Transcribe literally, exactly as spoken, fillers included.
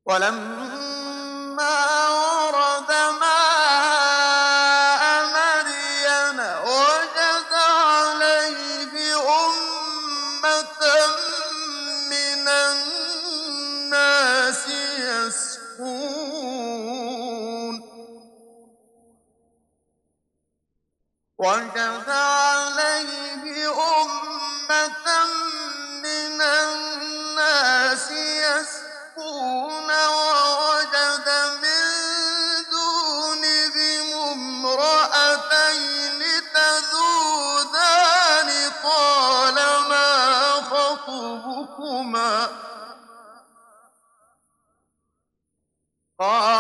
ولما ورد ماء مدين وجد عليه أمة من الناس يسقون وجد عليه أمة من الناس يسقون ووجد من دونهم امرأتين تذودان قال ما خطبكما قال